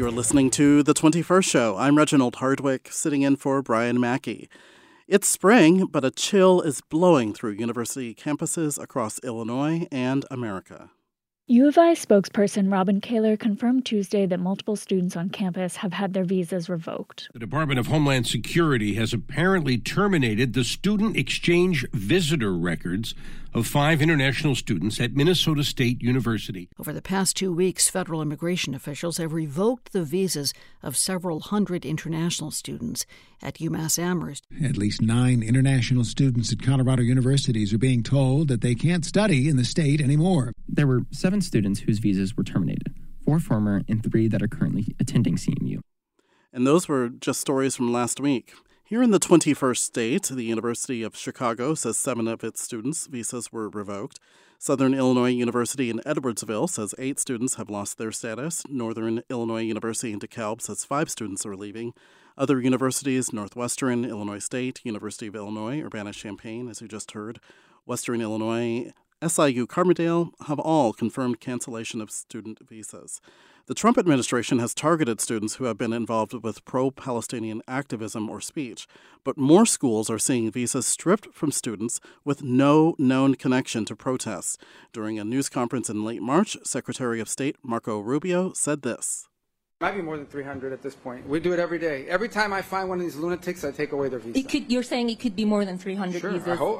You're listening to The 21st Show. I'm Reginald Hardwick, sitting in for Brian Mackey. It's spring, but a chill is blowing through university campuses across Illinois and America. U of I spokesperson Robin Kaler confirmed Tuesday that multiple students on campus have had their visas revoked. The Department of Homeland Security has apparently terminated the student exchange visitor records of 5 international students at Minnesota State University. Over the past 2 weeks, federal immigration officials have revoked the visas of several hundred international students at UMass Amherst. At least 9 international students at Colorado universities are being told that they can't study in the state anymore. There were 7 students whose visas were terminated, 4 former and 3 that are currently attending CMU. And those were just stories from last week. Here in the 21st state, the University of Chicago says 7 of its students' visas were revoked. Southern Illinois University in Edwardsville says 8 students have lost their status. Northern Illinois University in DeKalb says 5 students are leaving. Other universities, Northwestern, Illinois State, University of Illinois, Urbana-Champaign, as you just heard, Western Illinois, SIU Carbondale, have all confirmed cancellation of student visas. The Trump administration has targeted students who have been involved with pro-Palestinian activism or speech, but more schools are seeing visas stripped from students with no known connection to protests. During a news conference in late March, Secretary of State Marco Rubio said this. Might be more than 300 at this point. We do it every day. Every time I find one of these lunatics, I take away their visa. You're saying it could be more than 300 sure, visas? I hope.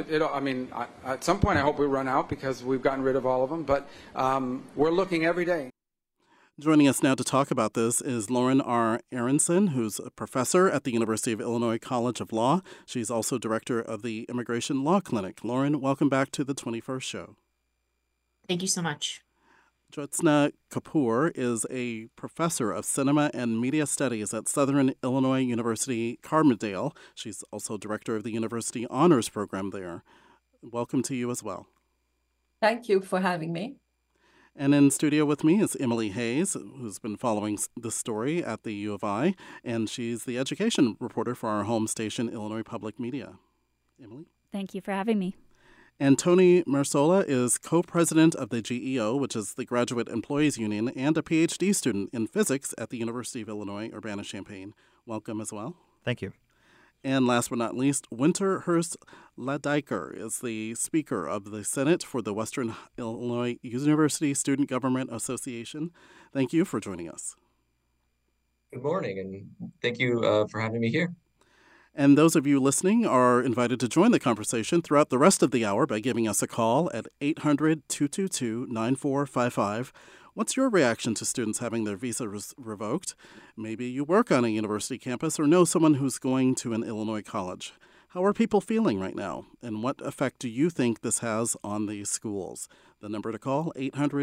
At some point, I hope we run out because we've gotten rid of all of them. But we're looking every day. Joining us now to talk about this is Lauren R. Aronson, who's a professor at the University of Illinois College of Law. She's also director of the Immigration Law Clinic. Lauren, welcome back to the 21st Show. Thank you so much. Jyotsna Kapoor is a professor of cinema and media studies at Southern Illinois University, Carbondale. She's also director of the University Honors Program there. Welcome to you as well. Thank you for having me. And in studio with me is Emily Hayes, who's been following this story at the U of I, and she's the education reporter for our home station, Illinois Public Media. Emily? Thank you for having me. And Tony Marsola is co-president of the GEO, which is the Graduate Employees Union, and a PhD student in physics at the University of Illinois, Urbana-Champaign. Welcome as well. Thank you. And last but not least, Winter Hurst Ladiker is the Speaker of the Senate for the Western Illinois University Student Government Association. Thank you for joining us. Good morning, and thank you for having me here. And those of you listening are invited to join the conversation throughout the rest of the hour by giving us a call at 800-222-9455. What's your reaction to students having their visa revoked? Maybe you work on a university campus or know someone who's going to an Illinois college. How are people feeling right now? And what effect do you think this has on the schools? The number to call,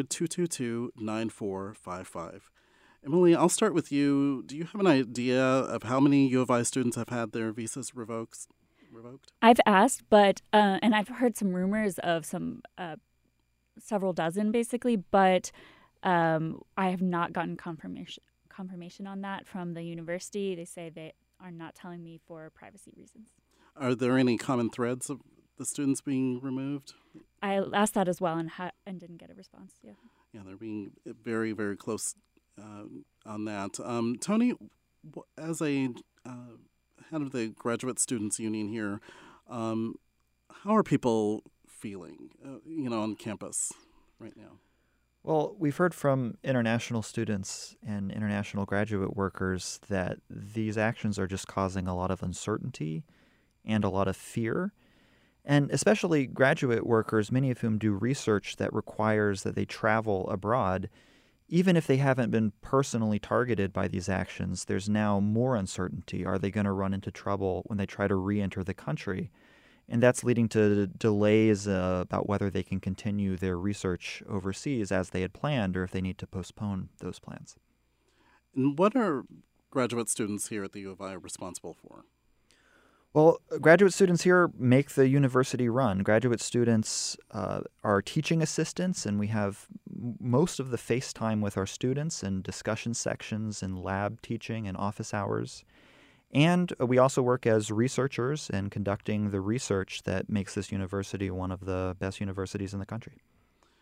800-222-9455. Emily, I'll start with you. Do you have an idea of how many U of I students have had their visas revoked? I've asked, but and I've heard some rumors of several dozen, basically, but I have not gotten confirmation on that from the university. They say they are not telling me for privacy reasons. Are there any common threads of the students being removed? I asked that as well and didn't get a response. Yeah, they're being very, very close on that. Tony, as a head of the Graduate Students Union here, how are people feeling, on campus right now? Well, we've heard from international students and international graduate workers that these actions are just causing a lot of uncertainty and a lot of fear. And especially graduate workers, many of whom do research that requires that they travel abroad. Even if they haven't been personally targeted by these actions, there's now more uncertainty. Are they going to run into trouble when they try to re-enter the country? And that's leading to delays about whether they can continue their research overseas as they had planned or if they need to postpone those plans. And what are graduate students here at the U of I responsible for? Well, graduate students here make the university run. Graduate students are teaching assistants, and we have most of the face time with our students and discussion sections and lab teaching and office hours. And we also work as researchers in conducting the research that makes this university one of the best universities in the country.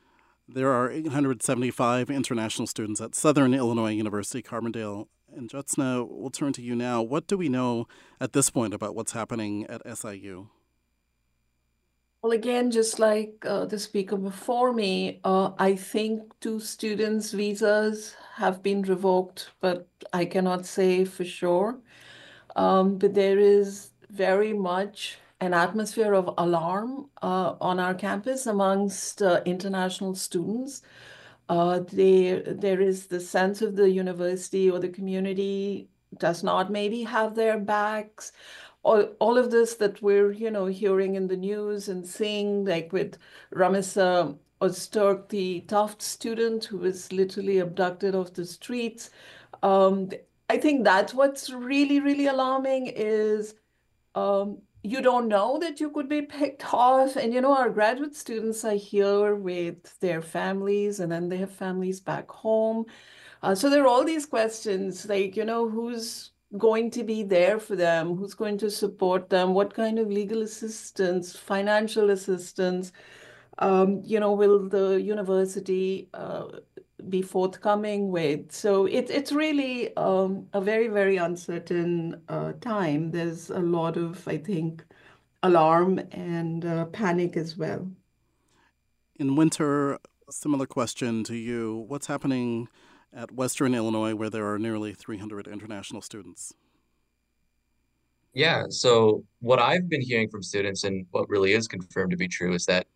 There are 875 international students at Southern Illinois University, Carbondale. And Jyotsna, we'll turn to you now. What do we know at this point about what's happening at SIU? Well, again, just like the speaker before me, I think 2 students' visas have been revoked, but I cannot say for sure. But there is very much an atmosphere of alarm on our campus amongst international students. There is the sense of the university or the community does not maybe have their backs. All of this that we're, hearing in the news and seeing, like with Ramisa Ozturk, the Tufts student who was literally abducted off the streets. I think that's what's really, really alarming is you don't know that you could be picked off. And, our graduate students are here with their families, and then they have families back home. So there are all these questions like, who's going to be there for them? Who's going to support them? What kind of legal assistance, financial assistance? Will the university be forthcoming with? So it's really a very, very uncertain time. There's a lot of, I think, alarm and panic as well. In Winter, similar question to you. What's happening at Western Illinois, where there are nearly 300 international students? Yeah, so what I've been hearing from students and what really is confirmed to be true is that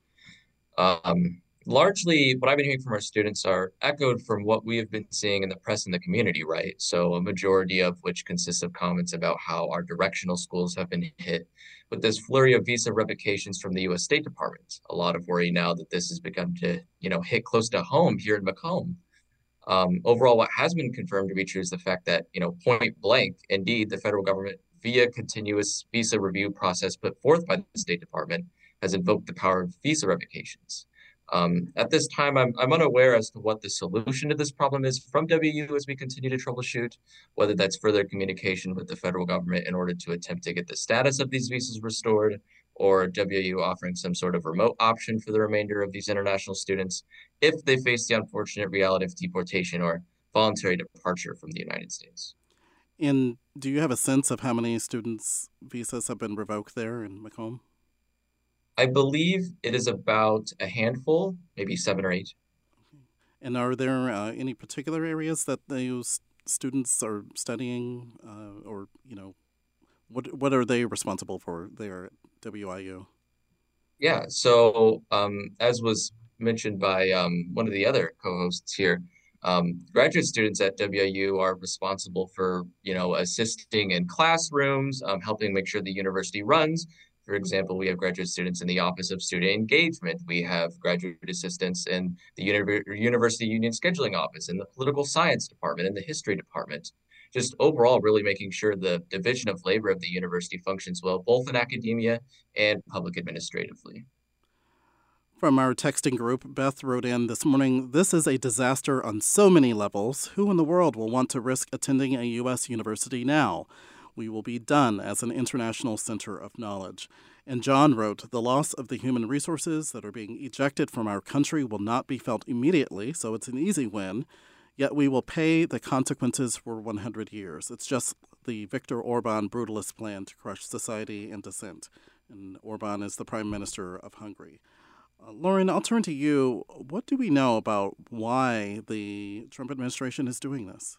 largely what I've been hearing from our students are echoed from what we have been seeing in the press and the community, right? So a majority of which consists of comments about how our directional schools have been hit with this flurry of visa revocations from the U.S. State Department. A lot of worry now that this has begun to, hit close to home here in Macomb. Overall, what has been confirmed to be true is the fact that, point blank, indeed, the federal government, via continuous visa review process put forth by the State Department, has invoked the power of visa revocations. At this time, I'm unaware as to what the solution to this problem is from WU as we continue to troubleshoot, whether that's further communication with the federal government in order to attempt to get the status of these visas restored, or WU offering some sort of remote option for the remainder of these international students if they face the unfortunate reality of deportation or voluntary departure from the United States. And do you have a sense of how many students' visas have been revoked there in Macomb? I believe it is about a handful, maybe 7 or 8. And are there any particular areas that those students are studying, or what are they responsible for there at WIU? Yeah, so as was mentioned by one of the other co-hosts here, graduate students at WIU are responsible for, assisting in classrooms, helping make sure the university runs. For example, we have graduate students in the Office of Student Engagement. We have graduate assistants in the University Union Scheduling Office, in the Political Science Department, in the History Department. Just overall, really making sure the division of labor of the university functions well, both in academia and public administratively. From our texting group, Beth wrote in this morning, "This is a disaster on so many levels. Who in the world will want to risk attending a U.S. university now? We will be done as an international center of knowledge." And John wrote, "The loss of the human resources that are being ejected from our country will not be felt immediately, so it's an easy win. Yet we will pay the consequences for 100 years. It's just the Viktor Orban brutalist plan to crush society and dissent." And Orban is the Prime Minister of Hungary. Lauren, I'll turn to you. What do we know about why the Trump administration is doing this?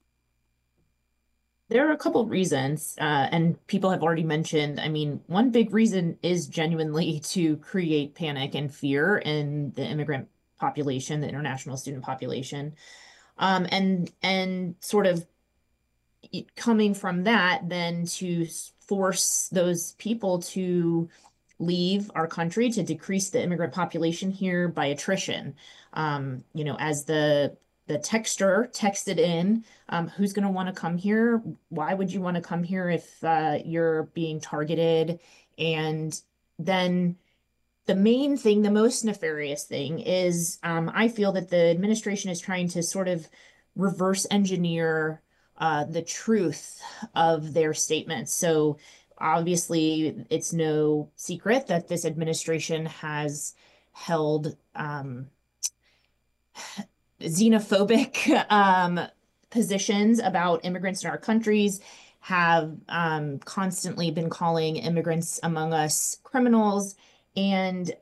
There are a couple of reasons, and people have already mentioned. I mean, one big reason is genuinely to create panic and fear in the immigrant population, the international student population. And sort of coming from that, then to force those people to leave our country, to decrease the immigrant population here by attrition. As the texter texted in, who's going to want to come here? Why would you want to come here if you're being targeted? And then the main thing, the most nefarious thing is I feel that the administration is trying to sort of reverse engineer the truth of their statements. So obviously, it's no secret that this administration has held xenophobic positions about immigrants in our countries, have constantly been calling immigrants among us criminals. And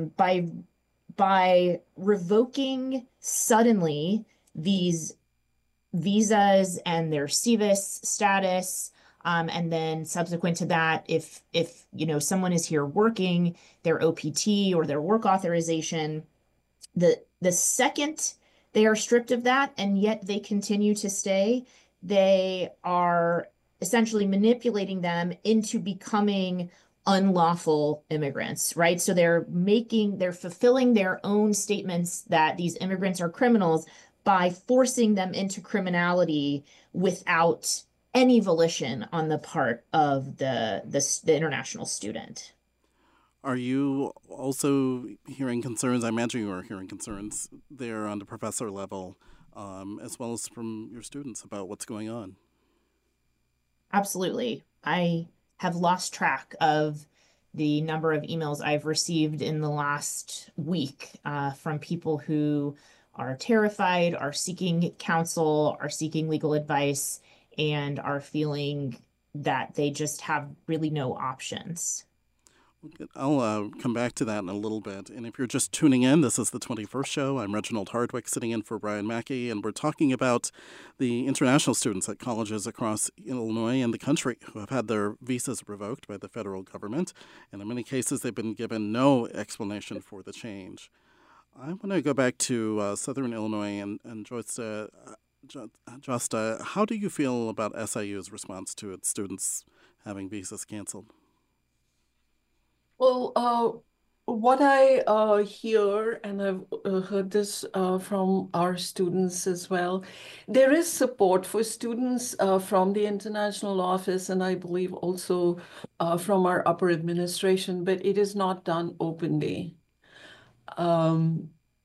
by revoking suddenly these visas and their SEVIS status, and then subsequent to that, if someone is here working, their OPT or their work authorization, the second they are stripped of that and yet they continue to stay, they are essentially manipulating them into becoming unlawful immigrants, right? So they're fulfilling their own statements that these immigrants are criminals by forcing them into criminality without any volition on the part of the international student. Are you also hearing concerns? I imagine you are hearing concerns there on the professor level, as well as from your students about what's going on. Absolutely. I have lost track of the number of emails I've received in the last week from people who are terrified, are seeking counsel, are seeking legal advice, and are feeling that they just have really no options. I'll come back to that in a little bit. And if you're just tuning in, this is the 21st show. I'm Reginald Hardwick, sitting in for Brian Mackey, and we're talking about the international students at colleges across Illinois and the country who have had their visas revoked by the federal government. And in many cases, they've been given no explanation for the change. I want to go back to Southern Illinois and Josta. Josta, how do you feel about SIU's response to its students having visas canceled? Well, what I hear, and I've heard this from our students as well, there is support for students from the international office, and I believe also from our upper administration, but it is not done openly. And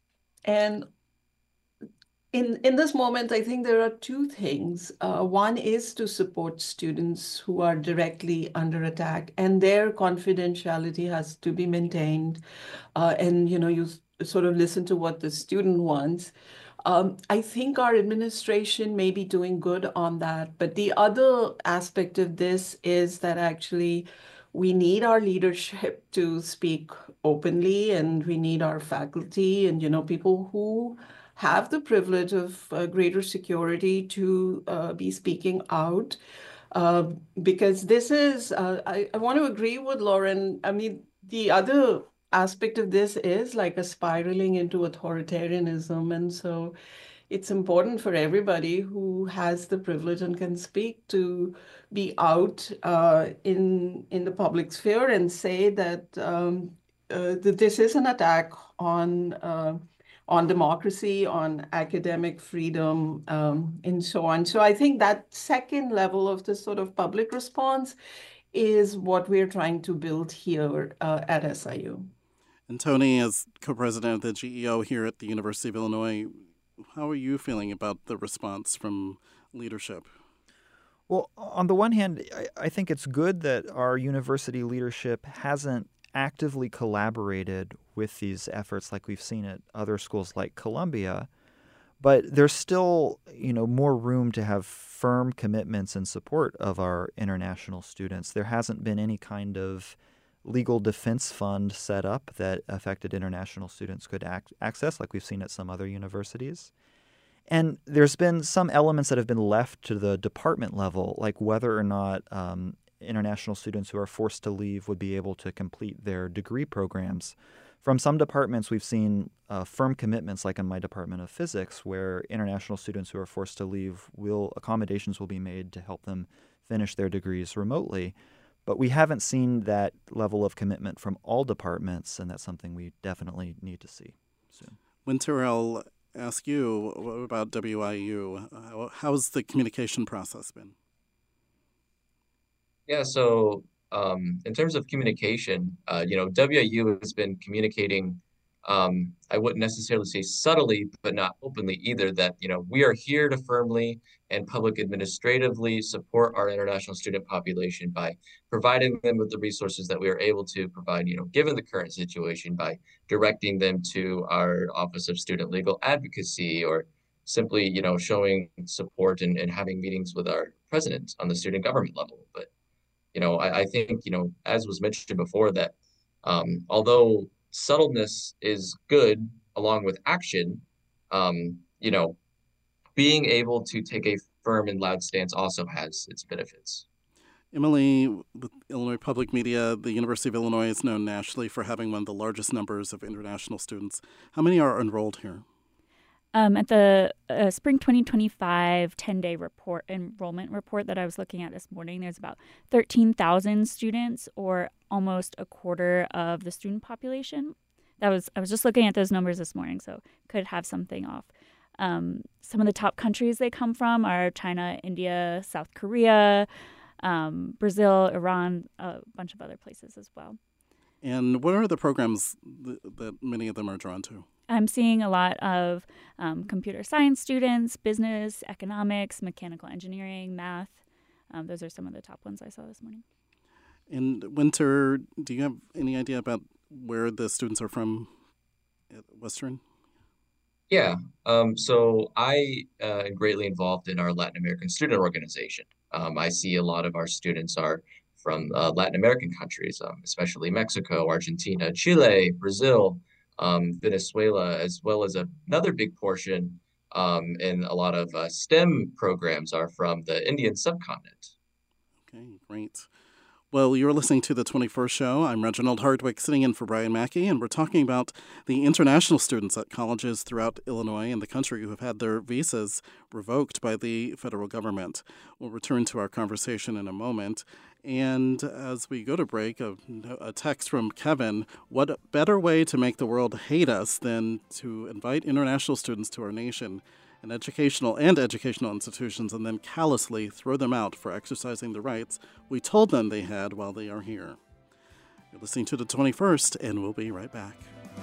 in this moment, I think there are two things. One is to support students who are directly under attack, and their confidentiality has to be maintained. And you sort of listen to what the student wants. I think our administration may be doing good on that. But the other aspect of this is that actually we need our leadership to speak openly, and we need our faculty and people who have the privilege of greater security to be speaking out. Because this is, I want to agree with Lauren. I mean, the other aspect of this is like a spiraling into authoritarianism. And so it's important for everybody who has the privilege and can speak to be out in the public sphere and say that, that this is an attack on democracy, on academic freedom, and so on. So I think that second level of this sort of public response is what we're trying to build here at SIU. And Tony, as co-president of the GEO here at the University of Illinois, how are you feeling about the response from leadership? Well, on the one hand, I think it's good that our university leadership hasn't actively collaborated with these efforts like we've seen at other schools like Columbia, but there's still, more room to have firm commitments and support of our international students. There hasn't been any kind of legal defense fund set up that affected international students could access like we've seen at some other universities. And there's been some elements that have been left to the department level, like whether or not international students who are forced to leave would be able to complete their degree programs. From some departments, we've seen firm commitments, like in my department of physics, where international students who are forced to leave accommodations will be made to help them finish their degrees remotely. But we haven't seen that level of commitment from all departments, and that's something we definitely need to see soon. Winter, I'll ask you, what about WIU? How's the communication process been? Yeah, so in terms of communication, WIU has been communicating I wouldn't necessarily say subtly, but not openly either, that, we are here to firmly and public administratively support our international student population by providing them with the resources that we are able to provide, given the current situation, by directing them to our Office of Student Legal Advocacy, or simply, showing support and having meetings with our president on the student government level. But, I think, as was mentioned before, that although subtleness is good along with action, being able to take a firm and loud stance also has its benefits. Emily, with Illinois Public Media, the University of Illinois is known nationally for having one of the largest numbers of international students. How many are enrolled here? At the spring 2025 10-day enrollment report that I was looking at this morning, there's about 13,000 students, or almost a quarter of the student population. I was just looking at those numbers this morning, so could have something off. Some of the top countries they come from are China, India, South Korea, Brazil, Iran, a bunch of other places as well. And what are the programs that many of them are drawn to? I'm seeing a lot of computer science students, business, economics, mechanical engineering, math. Those are some of the top ones I saw this morning. In winter, do you have any idea about where the students are from at Western? Yeah, so I am greatly involved in our Latin American student organization. I see a lot of our students are from Latin American countries, especially Mexico, Argentina, Chile, Brazil, Venezuela, as well as another big portion in a lot of STEM programs are from the Indian subcontinent. Okay, great. Well, you're listening to The 21st Show. I'm Reginald Hardwick, sitting in for Brian Mackey, and we're talking about the international students at colleges throughout Illinois and the country who have had their visas revoked by the federal government. We'll return to our conversation in a moment. And as we go to break, a text from Kevin: what better way to make the world hate us than to invite international students to our nation and educational institutions, and then callously throw them out for exercising the rights we told them they had while they are here. You're listening to The 21st, and we'll be right back.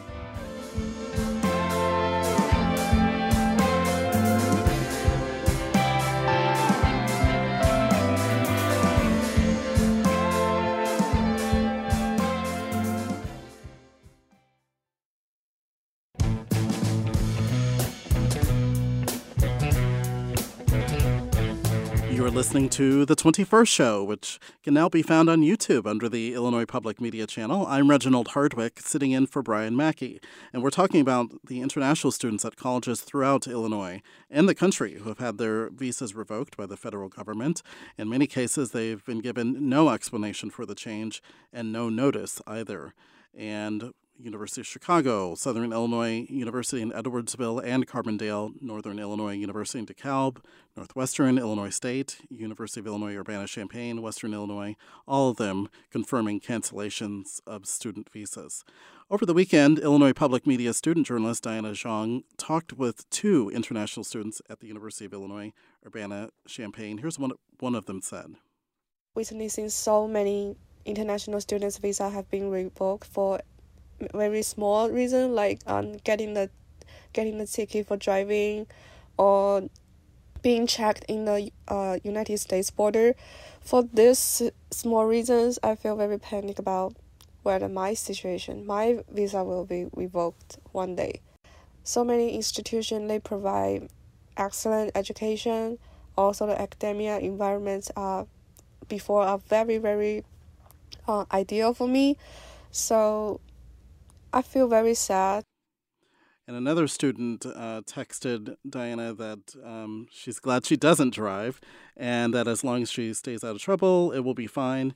You're listening to The 21st Show, which can now be found on YouTube under the Illinois Public Media channel. I'm Reginald Hardwick, sitting in for Brian Mackey, and we're talking about the international students at colleges throughout Illinois and the country who have had their visas revoked by the federal government. In many cases, they've been given no explanation for the change and no notice either. And University of Chicago, Southern Illinois University in Edwardsville and Carbondale, Northern Illinois University in DeKalb, Northwestern Illinois State, University of Illinois Urbana-Champaign, Western Illinois, all of them confirming cancellations of student visas. Over the weekend, Illinois Public Media student journalist Diana Zhang talked with two international students at the University of Illinois Urbana-Champaign. Here's what one of them said. Recently, since so many international students' visas have been revoked for very small reason, like getting the ticket for driving or being checked in the United States border. For these small reasons, I feel very panicked about whether my visa will be revoked one day. So many institutions, they provide excellent education. Also, the academia environments are very, very ideal for me. So I feel very sad. And another student texted Diana that she's glad she doesn't drive and that as long as she stays out of trouble, it will be fine.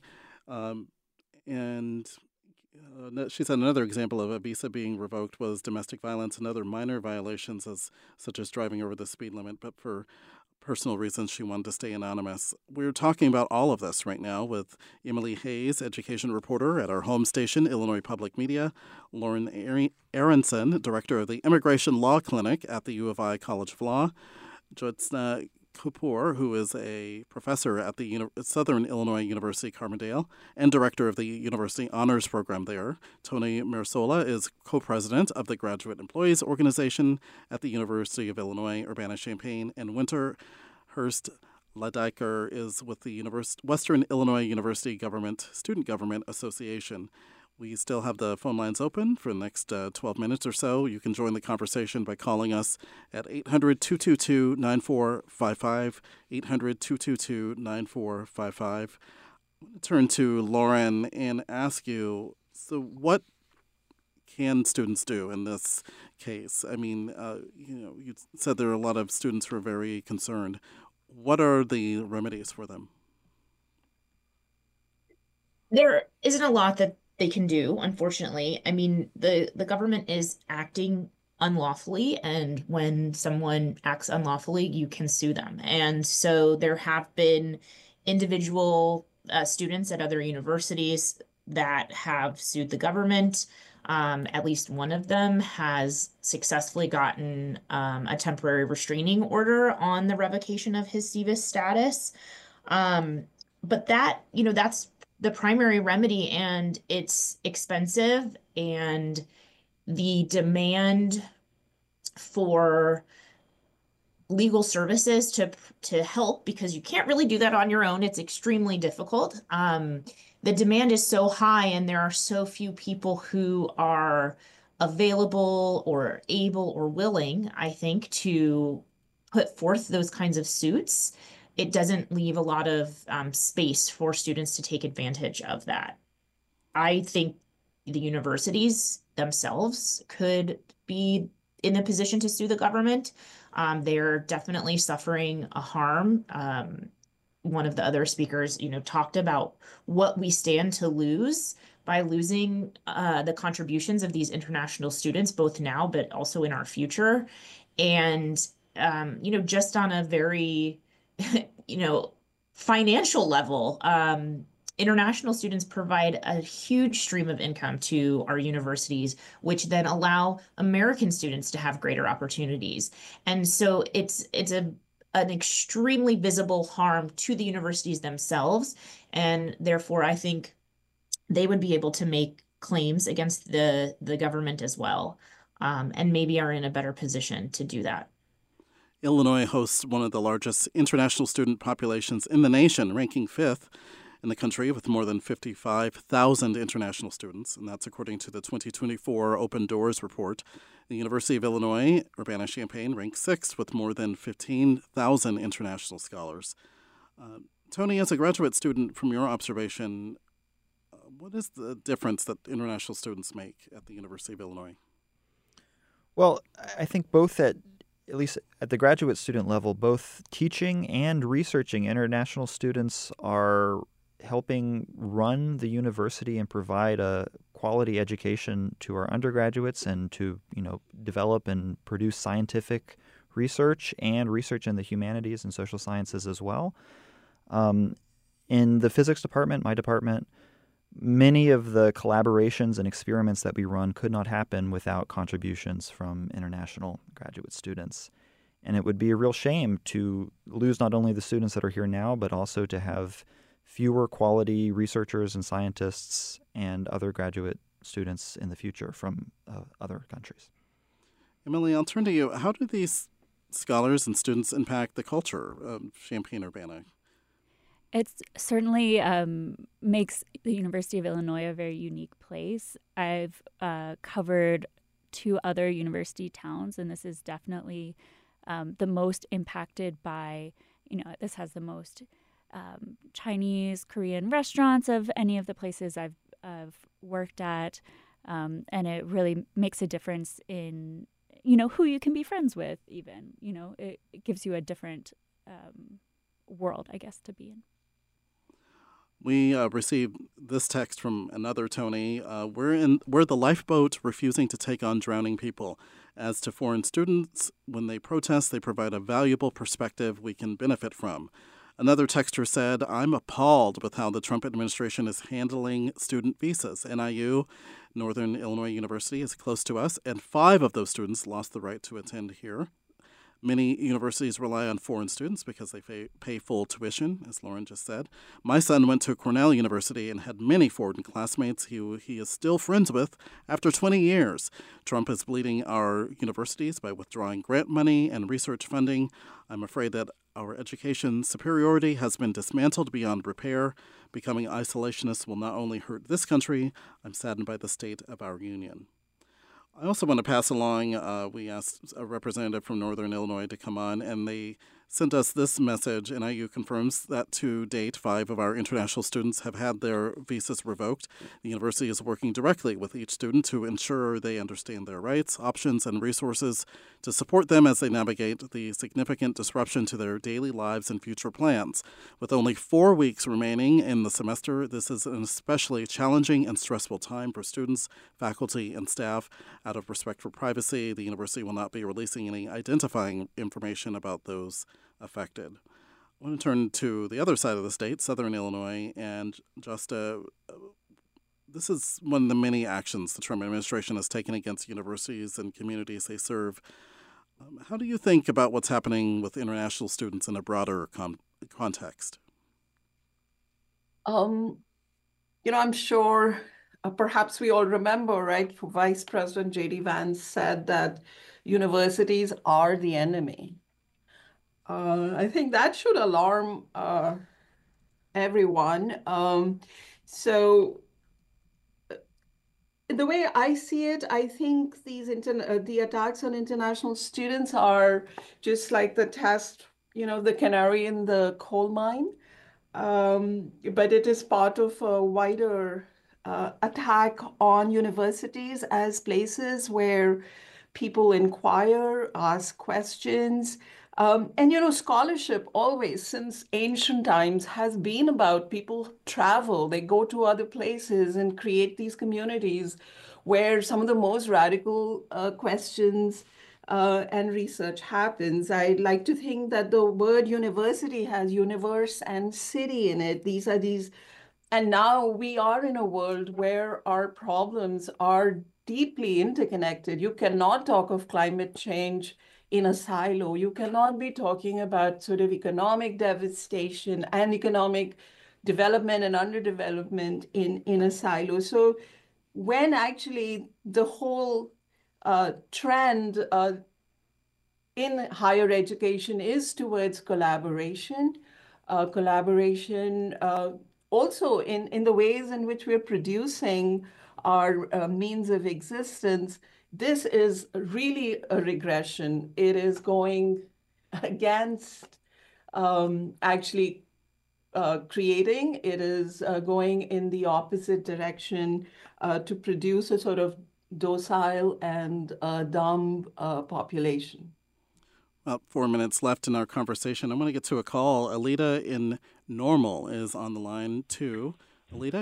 And she said another example of a visa being revoked was domestic violence and other minor violations, such as driving over the speed limit, but for personal reasons, she wanted to stay anonymous. We're talking about all of this right now with Emily Hayes, education reporter at our home station, Illinois Public Media, Lauren Aronson, director of the Immigration Law Clinic at the U of I College of Law, Jyotsna Kapoor, who is a professor at the Southern Illinois University Carbondale and director of the University Honors Program there. Tony Mirasola is co-president of the Graduate Employees Organization at the University of Illinois Urbana-Champaign, and Winter Hurst Ladiker is with the Western Illinois University Student Government Association. We still have the phone lines open for the next 12 minutes or so. You can join the conversation by calling us at 800-222-9455, 800-222-9455. I want to turn to Lauren and ask you, so what can students do in this case? I mean, you said there are a lot of students who are very concerned. What are the remedies for them? There isn't a lot that they can do, unfortunately. I mean, the government is acting unlawfully, and when someone acts unlawfully, you can sue them. And so there have been individual students at other universities that have sued the government. At least one of them has successfully gotten a temporary restraining order on the revocation of his SEVIS status. But that's the primary remedy, and it's expensive, and the demand for legal services to help, because you can't really do that on your own. It's extremely difficult. The demand is so high, and there are so few people who are available or able or willing, I think, to put forth those kinds of suits. It doesn't leave a lot of space for students to take advantage of that. I think the universities themselves could be in a position to sue the government. They're definitely suffering a harm. One of the other speakers, talked about what we stand to lose by losing the contributions of these international students, both now but also in our future. And, just on a very financial level, international students provide a huge stream of income to our universities, which then allow American students to have greater opportunities. And so it's an extremely visible harm to the universities themselves. And therefore, I think they would be able to make claims against the government as well, and maybe are in a better position to do that. Illinois hosts one of the largest international student populations in the nation, ranking 5th in the country with more than 55,000 international students, and that's according to the 2024 Open Doors report. The University of Illinois Urbana-Champaign ranks 6th with more than 15,000 international scholars. Tony, as a graduate student, from your observation, what is the difference that international students make at the University of Illinois? Well, I think both at least at the graduate student level, both teaching and researching international students are helping run the university and provide a quality education to our undergraduates, and to, develop and produce scientific research and research in the humanities and social sciences as well. In the physics department, my department, many of the collaborations and experiments that we run could not happen without contributions from international graduate students. And it would be a real shame to lose not only the students that are here now, but also to have fewer quality researchers and scientists and other graduate students in the future from other countries. Emily, I'll turn to you. How do these scholars and students impact the culture of Champaign-Urbana? It certainly makes the University of Illinois a very unique place. I've covered 2 other university towns, and this is definitely the most impacted by, this has the most Chinese, Korean restaurants of any of the places I've worked at, and it really makes a difference in, who you can be friends with even. It gives you a different world, I guess, to be in. We received this text from another Tony. We're the lifeboat refusing to take on drowning people. As to foreign students, when they protest, they provide a valuable perspective we can benefit from. Another texter said, I'm appalled with how the Trump administration is handling student visas. NIU, Northern Illinois University, is close to us, and 5 of those students lost the right to attend here. Many universities rely on foreign students because they pay full tuition, as Lauren just said. My son went to Cornell University and had many foreign classmates he is still friends with after 20 years. Trump is bleeding our universities by withdrawing grant money and research funding. I'm afraid that our education superiority has been dismantled beyond repair. Becoming isolationists will not only hurt this country, I'm saddened by the state of our union. I also want to pass along, we asked a representative from Northern Illinois to come on, and they sent us this message. NIU confirms that to date, 5 of our international students have had their visas revoked. The university is working directly with each student to ensure they understand their rights, options, and resources to support them as they navigate the significant disruption to their daily lives and future plans. With only 4 weeks remaining in the semester, this is an especially challenging and stressful time for students, faculty, and staff. Out of respect for privacy, the university will not be releasing any identifying information about those affected. I want to turn to the other side of the state, Southern Illinois, and just this is one of the many actions the Trump administration has taken against universities and communities they serve. How do you think about what's happening with international students in a broader context? I'm sure perhaps we all remember, right? Vice President J.D. Vance said that universities are the enemy. I think that should alarm everyone. So the way I see it, I think the attacks on international students are just like the test, the canary in the coal mine. But it is part of a wider attack on universities as places where people inquire, ask questions. And scholarship always, since ancient times, has been about people travel. They go to other places and create these communities where some of the most radical questions and research happens. I'd like to think that the word university has universe and city in it. And now we are in a world where our problems are deeply interconnected. You cannot talk of climate change in a silo. You cannot be talking about sort of economic devastation and economic development and underdevelopment in a silo. So when actually the whole trend in higher education is towards collaboration, also in the ways in which we're producing our means of existence, this is really a regression. It is going against actually creating. It is going in the opposite direction to produce a sort of docile and dumb population. About 4 minutes left in our conversation. I want to get to a call. Alita in Normal is on the line too. Alita?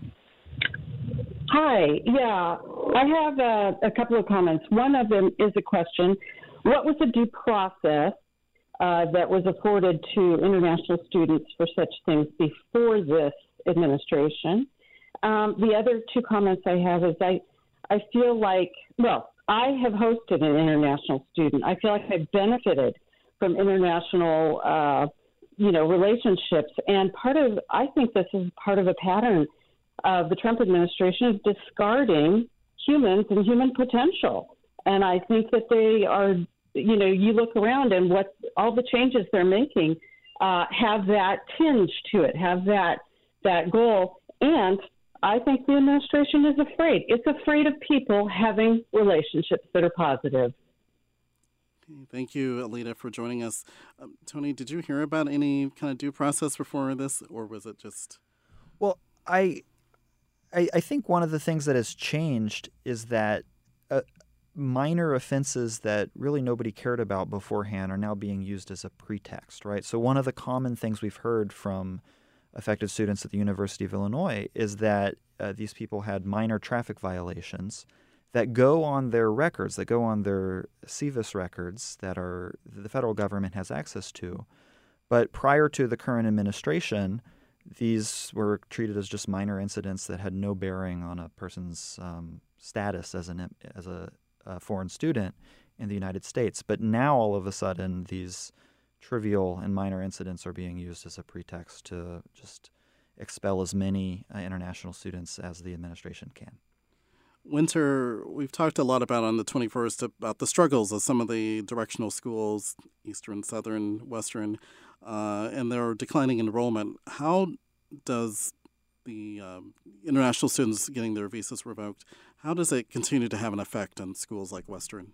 Hi. Yeah, I have a couple of comments. One of them is a question. What was the due process that was afforded to international students for such things before this administration? The other two comments I have is I feel like, I have hosted an international student. I feel like I've benefited from international, relationships. And I think this is part of a pattern of the Trump administration of discarding humans and human potential. And I think that they are, you look around and what all the changes they're making have that tinge to it, have that goal. And I think the administration is afraid. It's afraid of people having relationships that are positive. Thank you, Alita, for joining us. Tony, did you hear about any kind of due process before this, or was it just... Well, I think one of the things that has changed is that minor offenses that really nobody cared about beforehand are now being used as a pretext, right? So one of the common things we've heard from affected students at the University of Illinois is that these people had minor traffic violations that go on their records, that go on their SEVIS records that the federal government has access to. But prior to the current administration, these were treated as just minor incidents that had no bearing on a person's status as a foreign student. in the United States. But now, all of a sudden, these trivial and minor incidents are being used as a pretext to just expel as many international students as the administration can. Winter, we've talked a lot about on the 21st about the struggles of some of the directional schools, Eastern, Southern, Western, and their declining enrollment. How does the international students getting their visas revoked, how does it continue to have an effect on schools like Western?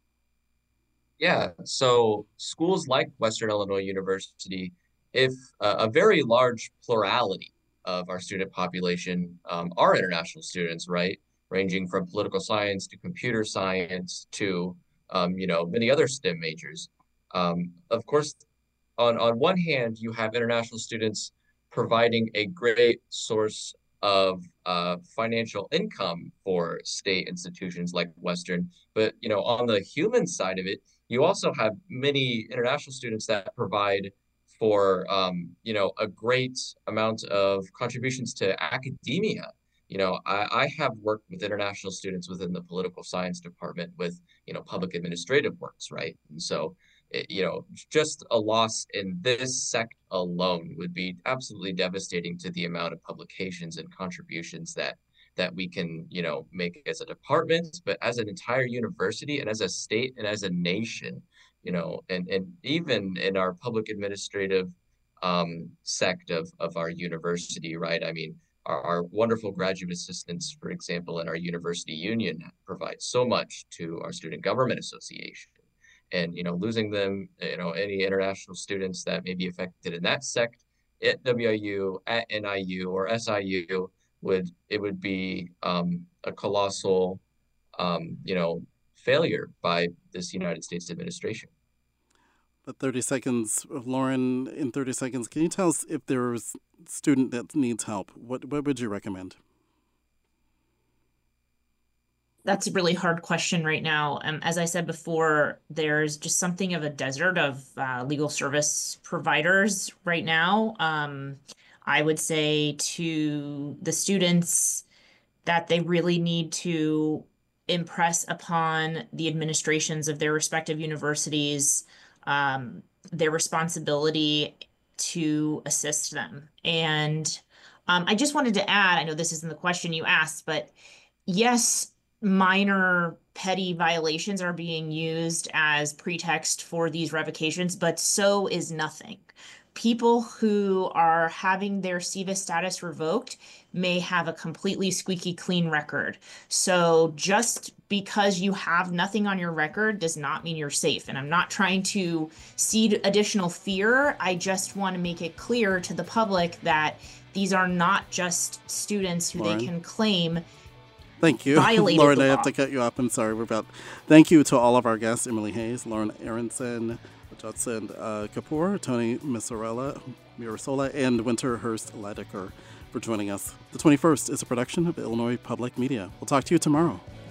Yeah, so schools like Western Illinois University, if a very large plurality of our student population are international students, right? Ranging from political science to computer science to, many other STEM majors. Of course, on one hand, you have international students providing a great source of financial income for state institutions like Western. But, on the human side of it, you also have many international students that provide for, a great amount of contributions to academia. I have worked with international students within the political science department with, public administrative works, right? And so, just a loss in this sect alone would be absolutely devastating to the amount of publications and contributions that we can, make as a department, but as an entire university and as a state and as a nation, and even in our public administrative sect of our university, right? I mean, our wonderful graduate assistants, for example, in our university union provide so much to our Student Government Association. And, losing them, any international students that may be affected in that sect at WIU, at NIU, or SIU, would be a colossal, failure by this United States administration. But 30 seconds, Lauren, in 30 seconds, can you tell us if there's a student that needs help? What would you recommend? That's a really hard question right now. As I said before, there's just something of a desert of legal service providers right now. I would say to the students that they really need to impress upon the administrations of their respective universities their responsibility to assist them. And I just wanted to add, I know this isn't the question you asked, but yes, minor petty violations are being used as pretext for these revocations, but so is nothing. People who are having their SEVIS status revoked may have a completely squeaky clean record. So just because you have nothing on your record does not mean you're safe. And I'm not trying to seed additional fear. I just want to make it clear to the public that these are not just students who Lauren, they can claim. Thank you. Lauren, I have to cut you off. I'm sorry. Thank you to all of our guests, Emily Hayes, Lauren Aronson, Judson Kapoor, Tony Mirasola, and Winter Hurst Leidecker for joining us. The 21st is a production of Illinois Public Media. We'll talk to you tomorrow.